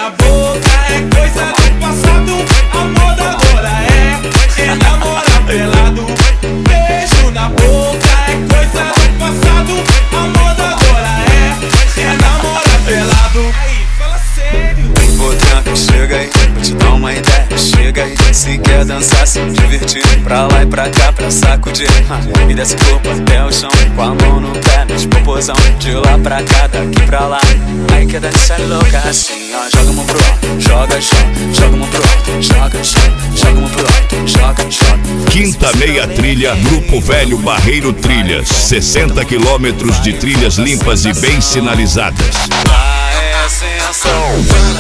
na boca é coisa do passado. A moda agora é namorar pelado. Beijo na boca é coisa do passado. A moda agora é namorar pelado. Aí, fala sério. Vou tranco, chega aí, vou te dar uma ideia. Chega aí, se quer dançar, se divertir, pra lá e pra cá, pra sacudir. E desce o corpo até o chão, com a mão no pé, nos popozão. De lá pra cá, daqui pra lá. Aí quer dançar louca assim, ó. Joga a mão pro alto, joga, joga a mão pro alto. Joga, joga a mão pro alto. Joga, joga. Quinta Meia Trilha, Grupo Velho Barreiro Trilhas. 60 quilômetros de trilhas limpas e bem sinalizadas. Ah, é sensação.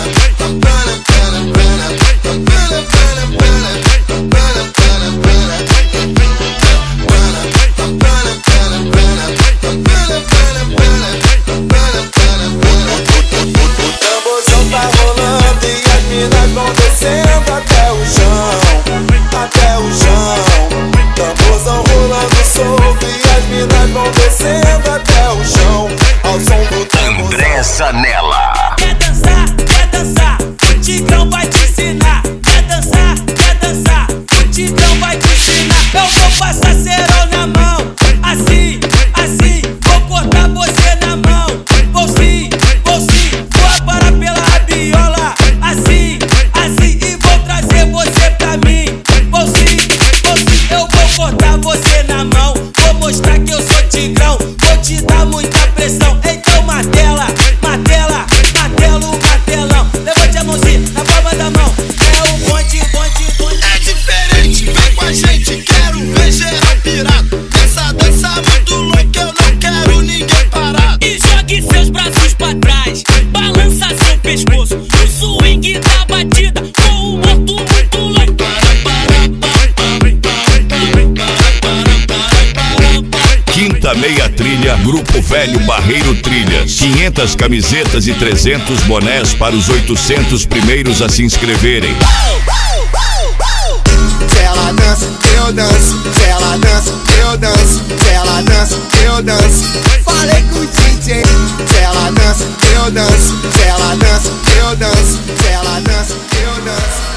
Vão descendo até o chão, até o chão. Tamborzão rolando solto e as minas vão descendo até o chão, ao som do tamborzão. André Zanella. Quer dançar, o Tigrão vai te ensinar. Quer dançar, o Tigrão vai te ensinar. Eu vou passar cerol na mão, assim, vou cortar você na mão. Vou sim, vou aparar pela rabiola, assim, e vou trazer você pra mim. Vou sim, eu vou cortar você na mão. Vou mostrar que eu sou Tigrão, vou te dar muita pressão. Então martela, martelão. Levante a mãozinha na palma da mão. É o bonde. É diferente, vem com a gente, quero ver geral pirado. Essa dança muito louca, eu não quero ninguém parado. E jogue seus braços pra trás, balança seu pescoço no swing da batida, com o morto muito louco. Quinta Meia Trilha, Grupo Velho Barreiro Trilhas. 500 camisetas e 300 bonés para os 800 primeiros a se inscreverem. Se ela dança, eu danço. Se ela dança, eu danço. Se ela dança, eu danço. Falei com o DJ. Se ela dança, eu danço. Se ela dança, eu danço. Se ela dança, eu danço.